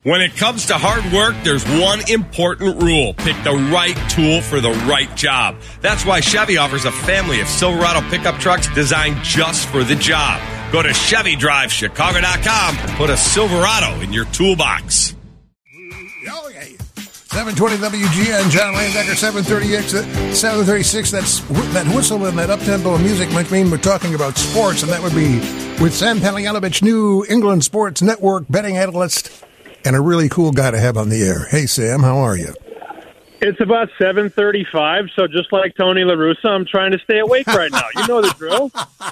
When it comes to hard work, there's one important rule. Pick the right tool for the right job. That's why Chevy offers a family of Silverado pickup trucks designed just for the job. Go to ChevyDriveChicago.com and put a Silverado in your toolbox. Oh, yeah. 720 WGN, John Landecker, 736. That whistle and that up-tempo music might mean we're talking about sports, and that would be with Sam Panayotovich, New England Sports Network betting analyst, and a really cool guy to have on the air. Hey, Sam, how are you? It's about 7:35, so just like Tony La Russa, I'm trying to stay awake right now. You know the drill.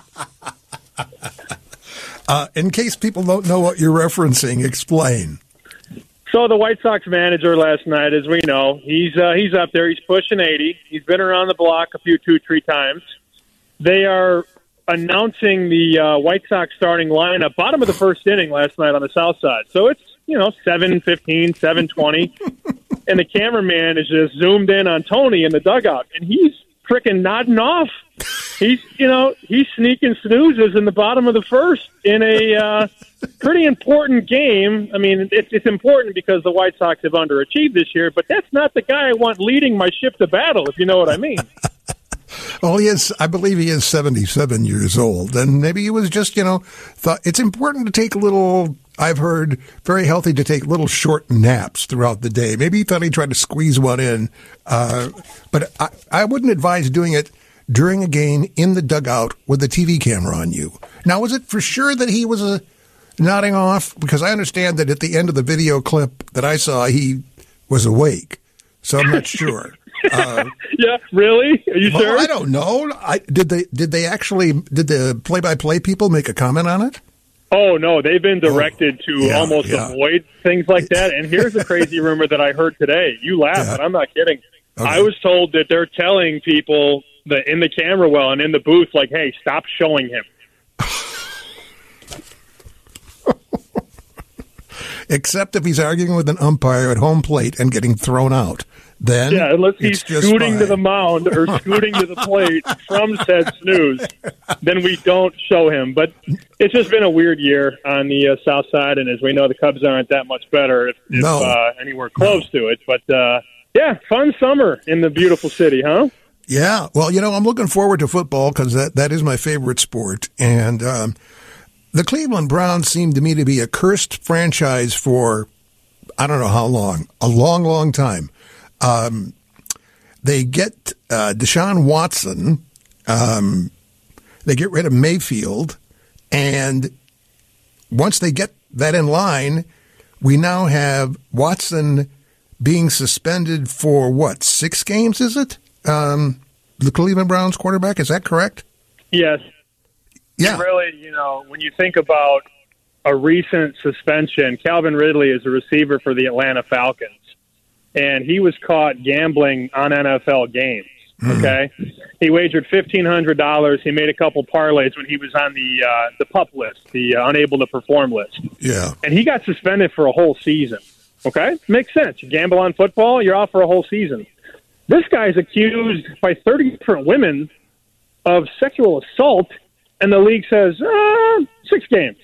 In case people don't know what you're referencing, explain. So the White Sox manager last night, as we know, he's up there. He's pushing 80. He's been around the block a few, 2-3 times. They are announcing the White Sox starting lineup, bottom of the first inning last night on the south side. So it's, 7:15, 7:20, and the cameraman is just zoomed in on Tony in the dugout, and he's freaking nodding off. He's sneaking snoozes in the bottom of the first in a pretty important game. I mean, it's important because the White Sox have underachieved this year, but that's not the guy I want leading my ship to battle, if you know what I mean. Well, I believe he is 77 years old, and maybe he was just, thought it's important to take I've heard, very healthy to take little short naps throughout the day. Maybe he thought he tried to squeeze one in, but I wouldn't advise doing it during a game in the dugout with the TV camera on you. Now, was it for sure that he was nodding off? Because I understand that at the end of the video clip that I saw, he was awake, so I'm not sure. Yeah, really? Are you sure? I don't know. Did the play-by-play people make a comment on it? Oh, no, they've been directed to almost avoid things like that. And here's a crazy rumor that I heard today. You laugh, but I'm not kidding. Okay. I was told that they're telling people that in the camera well and in the booth, like, hey, stop showing him. Except if he's arguing with an umpire at home plate and getting thrown out. Then unless he's scooting to the mound or scooting to the plate from said snooze, then we don't show him. But it's just been a weird year on the south side, and as we know, the Cubs aren't that much better if anywhere close to it. But, fun summer in the beautiful city, huh? Yeah, well, I'm looking forward to football because that is my favorite sport, and the Cleveland Browns seem to me to be a cursed franchise for I don't know how long, a long, long time. They get Deshaun Watson, they get rid of Mayfield, and once they get that in line, we now have Watson being suspended for 6 games, is it? The Cleveland Browns quarterback, is that correct? Yes. Yeah. Really, when you think about a recent suspension, Calvin Ridley is a receiver for the Atlanta Falcons. And he was caught gambling on NFL games, okay? He wagered $1,500. He made a couple parlays when he was on the PUP list, the unable to perform list. Yeah. And he got suspended for a whole season, okay? Makes sense. You gamble on football, you're off for a whole season. This guy's accused by 30 different women of sexual assault, and the league says, 6 games.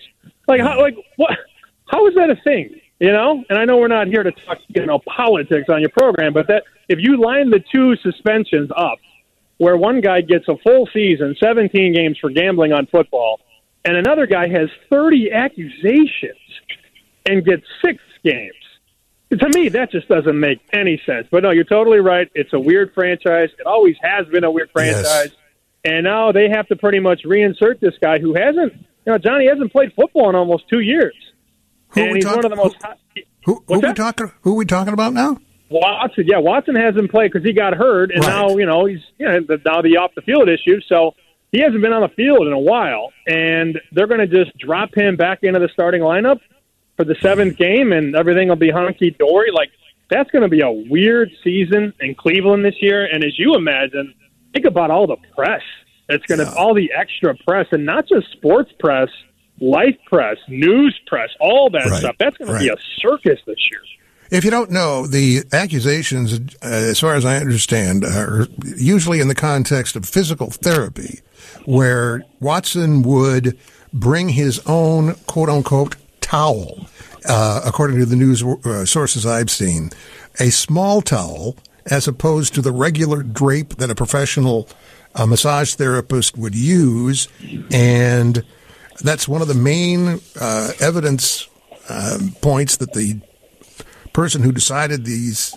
What? How is that a thing? And I know we're not here to talk, politics on your program, but that if you line the 2 suspensions up, where one guy gets a full season, 17 games for gambling on football, and another guy has 30 accusations and gets 6 games, to me, that just doesn't make any sense. But no, you're totally right. It's a weird franchise. It always has been a weird franchise. Yes. And now they have to pretty much reinsert this guy who hasn't, Johnny hasn't played football in almost 2 years. And he's one of the most. Who are we talking about now? Watson. Yeah, Watson hasn't played because he got hurt, and now he's now the off the field issue. So he hasn't been on the field in a while, and they're going to just drop him back into the starting lineup for the 7th game, and everything will be hunky dory. That's going to be a weird season in Cleveland this year. And as you imagine, think about all the press. It's going to all the extra press, and not just sports press. Life press, news press, all that stuff. That's going to be a circus this year. If you don't know, the accusations, as far as I understand, are usually in the context of physical therapy, where Watson would bring his own quote-unquote towel according to the news sources I've seen, a small towel as opposed to the regular drape that a professional massage therapist would use. And that's one of the main evidence points that the person who decided these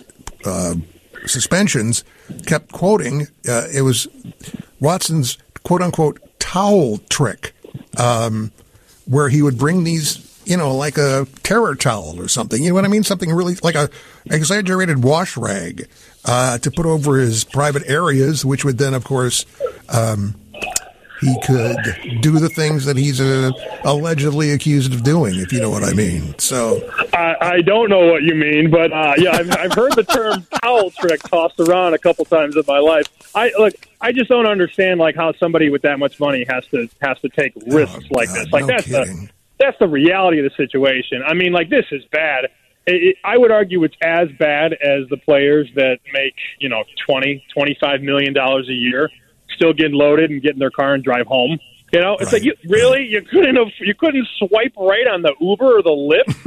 suspensions kept quoting. It was Watson's quote-unquote towel trick, where he would bring these, like a terror towel or something. You know what I mean? Something really like a exaggerated wash rag to put over his private areas, which would then, of course, he could do the things that he's allegedly accused of doing, if you know what I mean. So I don't know what you mean, but yeah, I've heard the term towel trick tossed around a couple times in my life. I just don't understand how somebody with that much money has to take risks like this. That's the reality of the situation. I mean, this is bad. I would argue it's as bad as the players that make $20-25 million a year, still getting loaded and get in their car and drive home. It's right. You couldn't swipe right on the Uber or the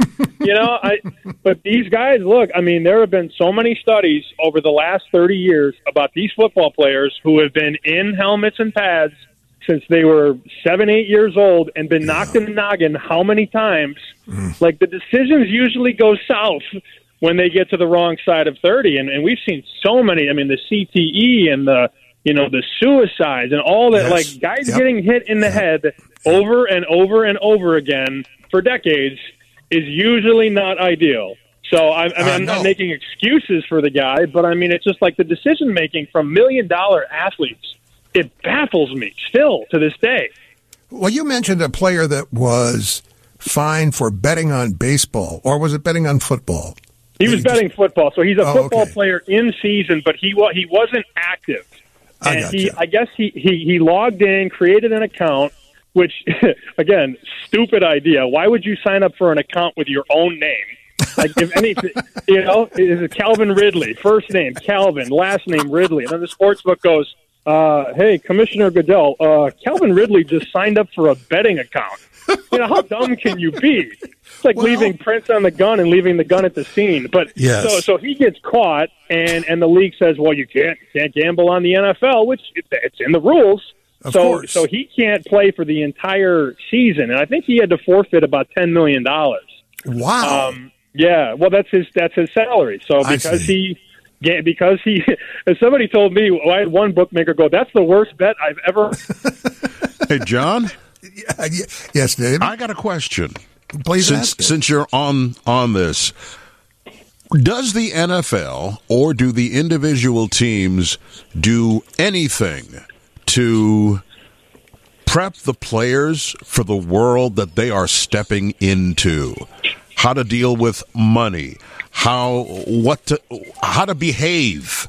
Lyft. But these guys, look, I mean, there have been so many studies over the last 30 years about these football players who have been in helmets and pads since they were 7-8 years old and been knocked in the noggin how many times. The decisions usually go south when they get to the wrong side of 30. And we've seen so many, I mean, the CTE and the suicides and all that, guys getting hit in the head over and over and over again for decades is usually not ideal. So, I'm not making excuses for the guy, but I mean, it's just the decision-making from $1 million athletes. It baffles me still to this day. Well, you mentioned a player that was fined for betting on baseball, or was it betting on football? He was betting football, so he's a football player in season, but he wasn't active. And I guess he logged in, created an account, which, again, stupid idea. Why would you sign up for an account with your own name? If anything, is it Calvin Ridley? First name, Calvin, last name, Ridley. And then the sportsbook goes, hey, Commissioner Goodell, Calvin Ridley just signed up for a betting account. How dumb can you be? It's leaving prints on the gun and leaving the gun at the scene. But yes. So he gets caught, and the league says, well, you can't gamble on the NFL, which it's in the rules. Of course. So he can't play for the entire season, and I think he had to forfeit about $10 million. Wow. Yeah. Well, that's his salary. So because he, as somebody told me, I had one bookmaker go, that's the worst bet I've ever. Hey, John. Yes, Dave. I got a question. Please ask it. Since you're on this, does the NFL or do the individual teams do anything to prep the players for the world that they are stepping into? How to deal with money, how to behave.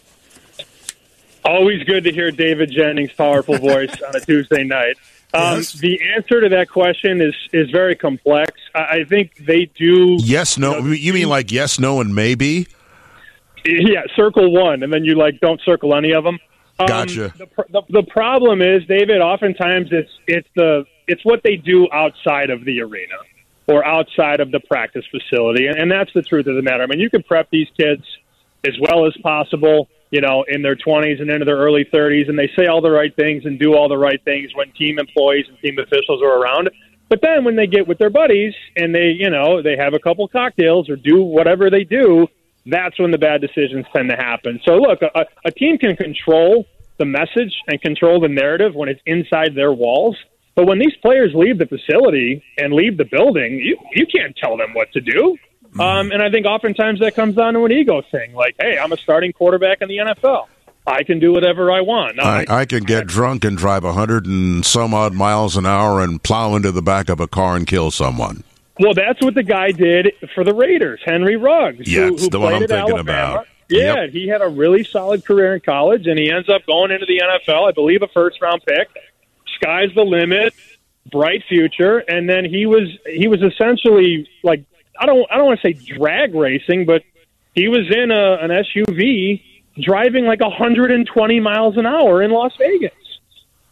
Always good to hear David Jennings' powerful voice on a Tuesday night. Yes. The answer to that question is very complex. I think they do. Yes, no. You mean like yes, no, and maybe? Yeah, circle one, and then you don't circle any of them. Gotcha. The problem is, David. Oftentimes, it's what they do outside of the arena or outside of the practice facility, and that's the truth of the matter. I mean, you can prep these kids as well as possible, in their 20s and into their early 30s, and they say all the right things and do all the right things when team employees and team officials are around. But then when they get with their buddies and they have a couple cocktails or do whatever they do, that's when the bad decisions tend to happen. So look, a team can control the message and control the narrative when it's inside their walls. But when these players leave the facility and leave the building, you can't tell them what to do. And I think oftentimes that comes down to an ego thing. Hey, I'm a starting quarterback in the NFL. I can do whatever I want. I can get drunk and drive 100 and some odd miles an hour and plow into the back of a car and kill someone. Well, that's what the guy did for the Raiders, Henry Ruggs. Yeah, who it's the one I'm thinking Alabama. about. Yeah, Yep. He had a really solid career in college, and he ends up going into the NFL, I believe a first-round pick. Sky's the limit, bright future, and then he was essentially I don't want to say drag racing, but he was in an SUV driving 120 miles an hour in Las Vegas.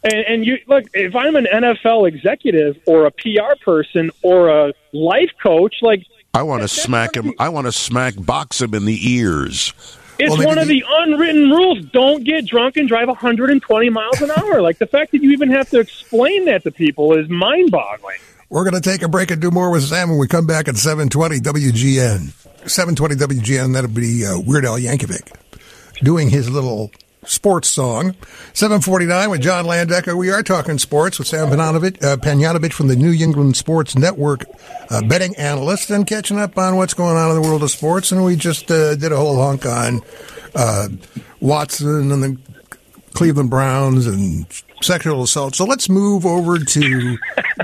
And you look, if I'm an NFL executive or a PR person or a life coach, like I want to smack him. I want to box him in the ears. It's one of the unwritten rules. Don't get drunk and drive 120 miles an hour. Like, the fact that you even have to explain that to people is mind-boggling. We're going to take a break and do more with Sam when we come back at 720 WGN. 720 WGN, that'll be Weird Al Yankovic doing his little sports song. 749 with John Landecker. We are talking sports with Sam Pananovich from the New England Sports Network, betting analyst, and catching up on what's going on in the world of sports. And we just did a whole hunk on Watson and the Cleveland Browns and sexual assault. So let's move over to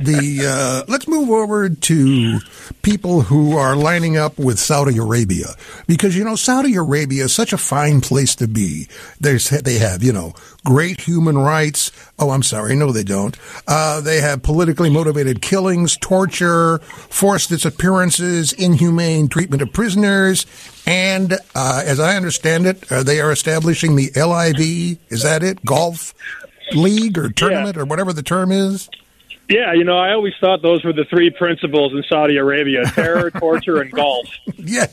people who are lining up with Saudi Arabia, because Saudi Arabia is such a fine place to be. They have great human rights. Oh, I'm sorry, no, they don't. They have politically motivated killings, torture, forced disappearances, inhumane treatment of prisoners, and as I understand it, they are establishing the LIV. Is that it? Golf league or tournament or whatever the term is? Yeah, I always thought those were the three principles in Saudi Arabia: terror, torture, and golf. Yes.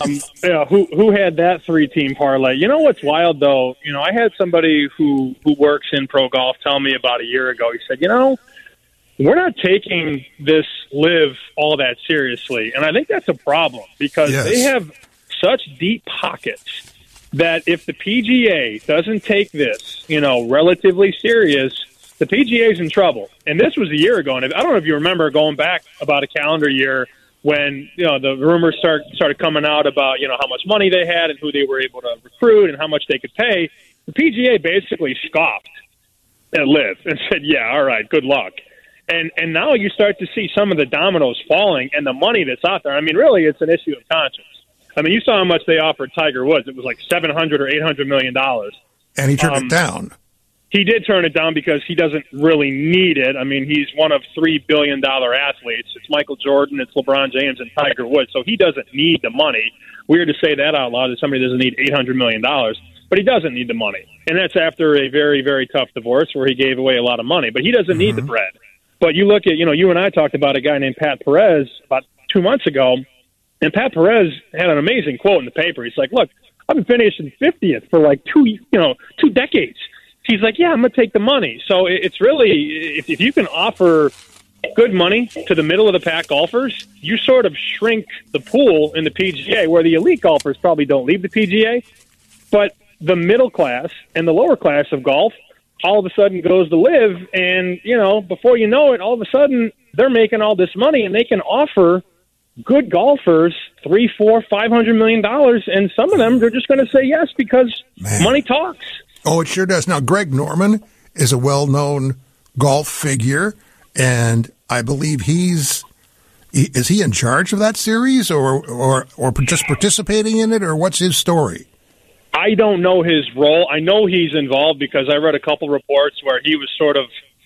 Who had that three-team parlay? You know what's wild, though? I had somebody who works in pro golf tell me about a year ago. He said, we're not taking this live all that seriously. And I think that's a problem, because they have such deep pockets that if the PGA doesn't take this, relatively serious, the PGA is in trouble. And this was a year ago. And I don't know if you remember going back about a calendar year when, the rumors started coming out about, how much money they had and who they were able to recruit and how much they could pay. The PGA basically scoffed at LIV and said, yeah, all right, good luck. And now you start to see some of the dominoes falling and the money that's out there. I mean, really, it's an issue of conscience. I mean, you saw how much they offered Tiger Woods. It was like $700 or $800 million. And he turned it down. He did turn it down because he doesn't really need it. I mean, he's one of $3 billion athletes. It's Michael Jordan, it's LeBron James, and Tiger Woods. So he doesn't need the money. Weird to say that out loud, that somebody doesn't need $800 million. But he doesn't need the money. And that's after a very, very tough divorce where he gave away a lot of money. But he doesn't need the bread. But you look at, you and I talked about a guy named Pat Perez about 2 months ago. And Pat Perez had an amazing quote in the paper. He's like, look, I've been finishing 50th for like two decades. He's like, yeah, I'm going to take the money. So it's really, if you can offer good money to the middle of the pack golfers, you sort of shrink the pool in the PGA, where the elite golfers probably don't leave the PGA. But the middle class and the lower class of golf all of a sudden goes to LIV. And, before you know it, all of a sudden they're making all this money and they can offer good golfers $300, $400, $500 million, and some of them, they're just going to say yes because money talks. Oh, it sure does. Now, Greg Norman is a well-known golf figure, and I believe is he in charge of that series or just participating in it, or what's his story? I don't know his role. I know he's involved because I read a couple reports where he was sort of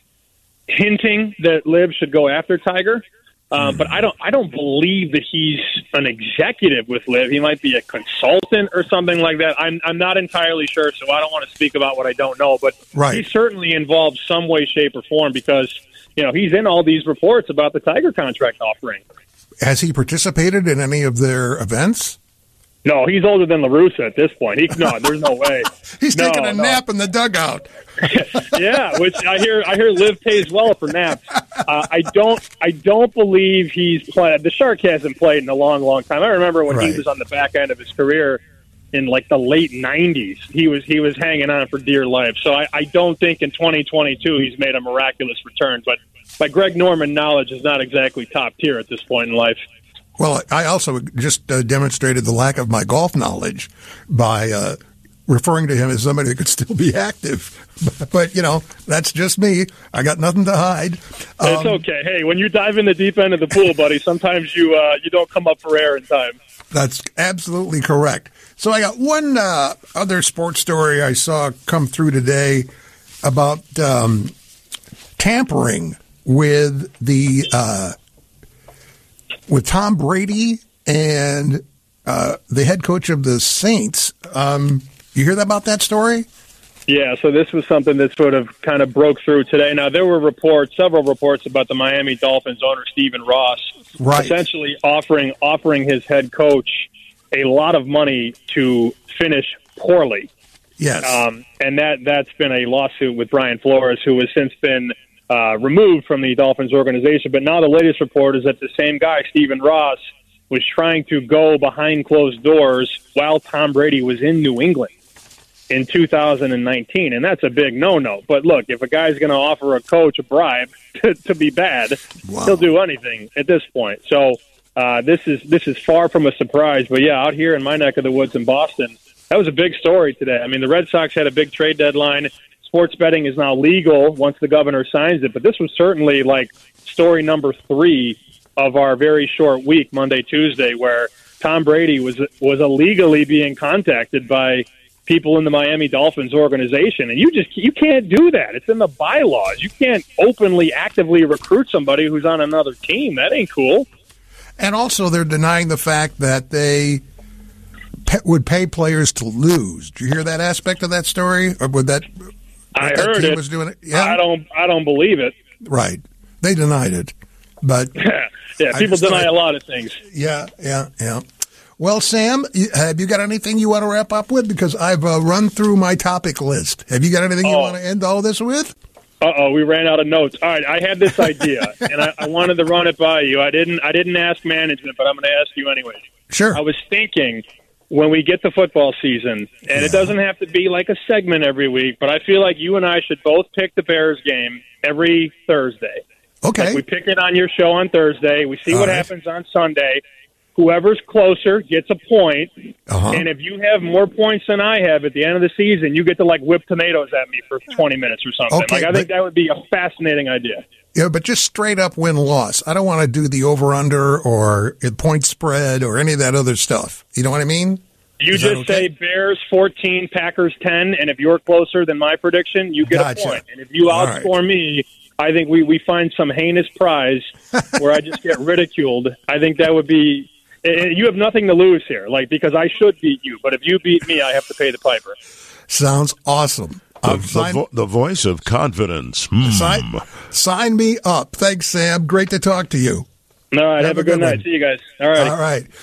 hinting that LIV should go after Tiger. But I don't believe that he's an executive with LIV. He might be a consultant or something like that. I'm not entirely sure, so I don't want to speak about what I don't know. But he's certainly involved some way, shape, or form because he's in all these reports about the Tiger contract offering. Has he participated in any of their events? No, he's older than La Russa at this point. There's no way. He's taking a nap in the dugout. Yeah, which I hear LIV pays well for naps. I don't believe he's played. The Shark hasn't played in a long, long time. I remember when he was on the back end of his career in like the late 90s. He was hanging on for dear life. So I don't think in 2022 he's made a miraculous return. But my Greg Norman knowledge is not exactly top tier at this point in life. Well, I also just demonstrated the lack of my golf knowledge by referring to him as somebody that could still be active. But, that's just me. I got nothing to hide. It's okay. Hey, when you dive in the deep end of the pool, buddy, sometimes you don't come up for air in time. That's absolutely correct. So I got one other sports story I saw come through today about tampering with with Tom Brady and the head coach of the Saints. You hear about that story? Yeah, so this was something that sort of kind of broke through today. Now, there were several reports about the Miami Dolphins owner, Stephen Ross, essentially offering his head coach a lot of money to finish poorly. Yes. And that's been a lawsuit with Brian Flores, who has since been removed from the Dolphins organization. But now the latest report is that the same guy, Stephen Ross, was trying to go behind closed doors while Tom Brady was in New England in 2019, and that's a big no-no. But look, if a guy's going to offer a coach a bribe to be bad, he'll do anything at this point. So this is far from a surprise. But yeah, out here in my neck of the woods in Boston, that was a big story today. I mean, the Red Sox had a big trade deadline. Sports betting is now legal once the governor signs it. But this was certainly like story number 3 of our very short week, Monday, Tuesday, where Tom Brady was illegally being contacted by people in the Miami Dolphins organization. And you can't do that. It's in the bylaws. You can't openly, actively recruit somebody who's on another team. That ain't cool. And also they're denying the fact that they would pay players to lose. Did you hear that aspect of that story? Or would that I heard team it. Was doing it? Yeah? I don't believe it. Right. They denied it. But yeah, people deny a lot of things. Yeah. Well, Sam, have you got anything you want to wrap up with? Because I've run through my topic list. Have you got anything you want to end all this with? We ran out of notes. All right, I had this idea, and I wanted to run it by you. I didn't ask management, but I'm going to ask you anyway. Sure. I was thinking when we get to football season, and it doesn't have to be like a segment every week, but I feel like you and I should both pick the Bears game every Thursday. Okay. Like we pick it on your show on Thursday. We see what happens on Sunday. Whoever's closer gets a point, and if you have more points than I have at the end of the season, you get to, like, whip tomatoes at me for 20 minutes or something. Okay, I think that would be a fascinating idea. Yeah, but just straight up win-loss. I don't want to do the over-under or point spread or any of that other stuff. You know what I mean? You just say Bears 14, Packers 10, and if you're closer than my prediction, you get a point. And if you outscore me, I think we find some heinous prize where I just get ridiculed. I think that would be... You have nothing to lose here, because I should beat you. But if you beat me, I have to pay the piper. Sounds awesome. The voice of confidence. Sign me up. Thanks, Sam. Great to talk to you. All right. Have a good night. See you guys. All right. All right.